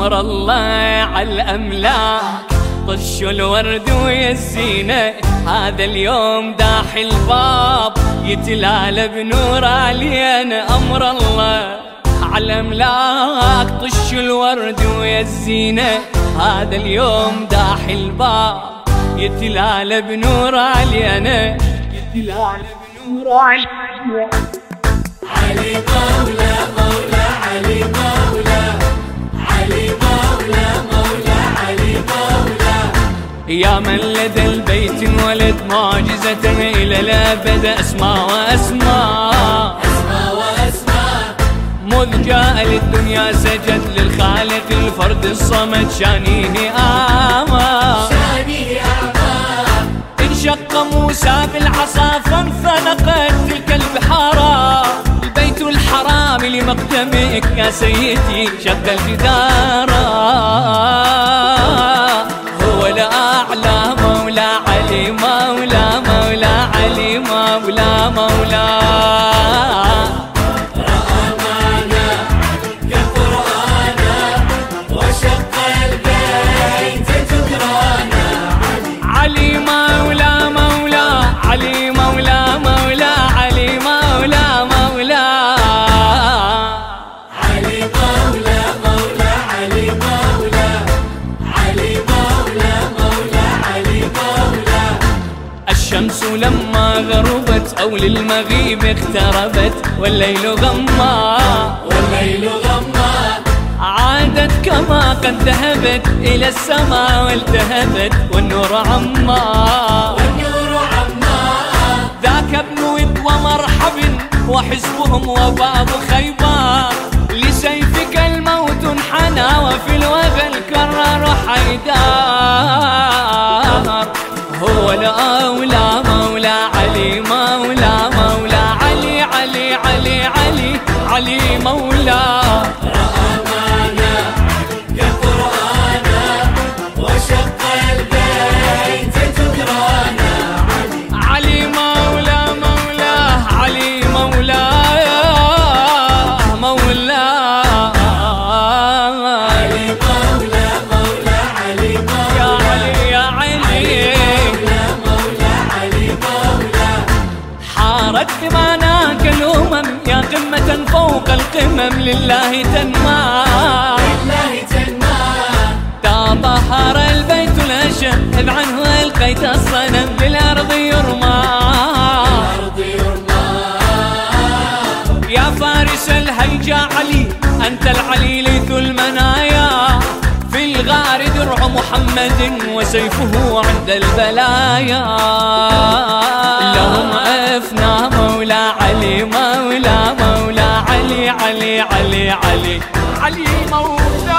أمر الله على الأملاك طشوا الورد ويا الزينة، هذا اليوم داح الباب يتلالى بنور علينا. أمر الله على الأملاك طشوا الورد ويا الزينة، هذا اليوم داح الباب يتلالى بنور علينا، يتلالى بنور علينا. علي مولى مولى علي مولى، علي مولى مولى علي مولى. يا من لدى البيت انولد معجزة إلى الأبد، أسماء وأسماء أسماء وأسماء. مذ جاء للدنيا سجد للخالق الفرد الصمد، شانه آما شانه أعمى. انشق موسى بالعصا فانفلقت تلك البحارة، البيت الحرام لمقدمك يا سيدي شد الجدار. هو الأعلى مولى علي مولى مولى علي مولى مولى. رأى معنا كقرآنا وشق البيت جدرانا. علي مولى مولى علي مولى مولى علي مولى مولى. علي مولى مولى علي مولى، علي مولى مولى علي مولى. الشمس لما غربت أو للمغيب اقتربت والليل غمّا، والليل غمّا. عادت كما قد ذهبت إلى السماء والتهبت والنور عمّا، والنور عمّا. ذاك ابن ود ومرحب وحزبهم وباب خيبر، لسيفك الموت انحنى وفي الوغى الكرر حيدار. هو الأولى مولى علي مولى مولى علي علي علي علي علي مولى. رأى معنا كقرآنا وشق البيت جدرانا. علي مولى مولى علي مولى مولى. علي مولى مولى علي مولى. يا علي يا علي مولى علي مولى. حارت ثماناك الأمم يا قمة فوق القمم لله تنمى، لله تنمى. تظهر البيت الأشم إذ عنه ألقيت الصنم للأرض يرمى. الأرض يرمى. يا فارس الهيجا علي أنت العلي ليث المنايا، في الغار درع محمد وسيفه عند البلايا. لهم أفنى مولى علي مولى مولى علي علي علي علي علي مولى.